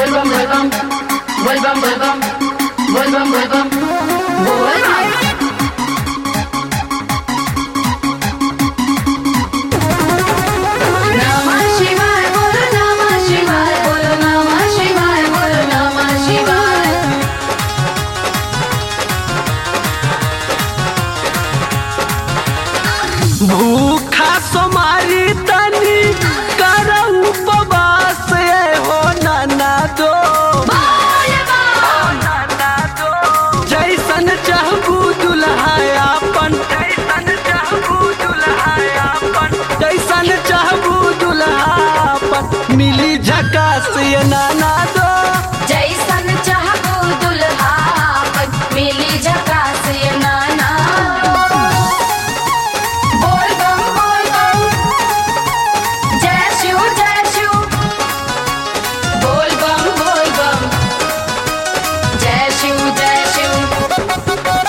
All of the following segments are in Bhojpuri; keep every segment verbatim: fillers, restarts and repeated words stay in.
vuelvan, vuelvan, vuelvan, vuelvan, vuelvan, vuelvan, vuelvan. Namah Shivaya, bolo Namah Shivaya, bolo Namah Shivaya, bolo Namah Shivaya. भूखा सोमारी तनी करऊ उपवास हो नाना दो जैसन चाहबू दुल्हायापन जैसन चाहबू दुल्हायापन जैसन चाहबू दुल्हापन मिली झकास ये नाना दो जैसन चाहबू दुल्हा मिली झकास ये नाना बोल बम बोल बम जय शिव जय शिव बोल बम बोल बम जय शिव जय शिव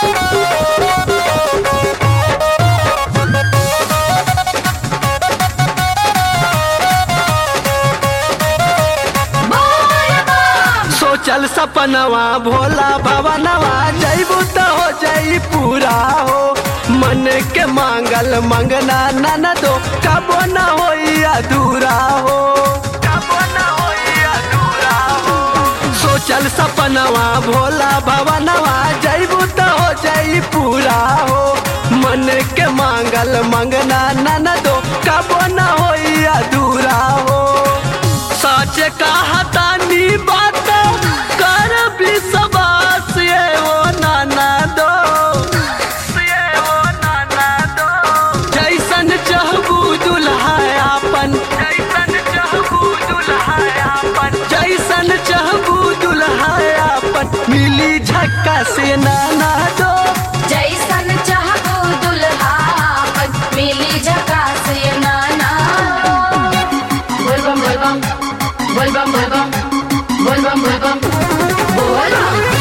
बोल बम सोचल सपनवा भोला भवनवा जैबू तो हो जाई पूरा हो मन के मांगल मंगना नन दो कबो न होई अधूरा हो कबो न होई अधूरा हो सोचल सपनवा भोला भवनवा जैबू तो हो जाई पूरा हो मन के मांगल मंगना नन दो कबो न होई अधूरा हो सच कहतानी बात कर विश्वास ये हो नाना दो ये हो नाना दो जैसन चाहबू दुल्हायापन जैसन चाहबू दुल्हायापन जैसन चाहबू दुल्हायापन मिली झक्का से नाना दो जैसन चाहबू दुल्हा मिली झकास ये नाना बोल बम बोल बम बोल बम बोल बम बोल बम बोल बम बोल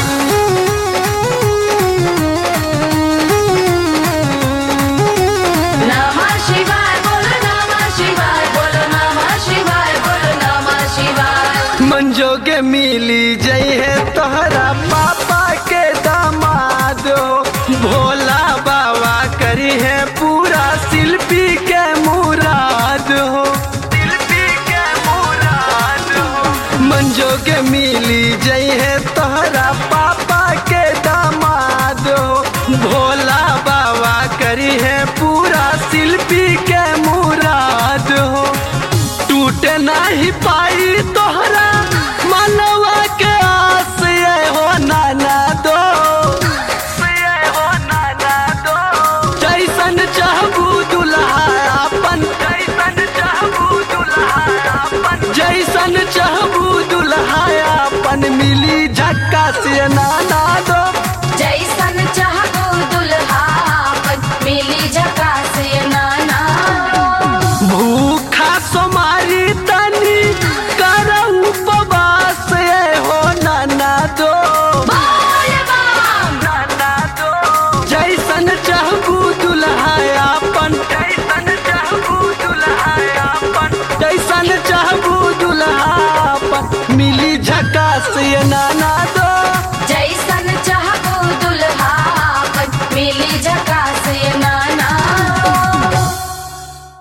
नमः शिवाय बोलो नमः शिवाय बोलो नमः शिवाय बोलो नमः शिवाय मंजोगे मिली जई है तोहरा पापा के दामाद हो भोला बाबा करी है पूरा शिल्पी के मुराद हो शिल्पी के मुराद हो मंजोगे मिली जई है तोहरा पापा के दामाद हो भोला बाबा करी है पूरा शिल्पी के मुराद हो टूटे नहीं पाई तोहरा मनवा के आस ये हो नाना दो ये हो नाना दो जैसन चाहबू दुल्हायापन जैसन चाहबू दुल्हायापन जैसन चाहबू दुल्हायापन मिली झक्का से ना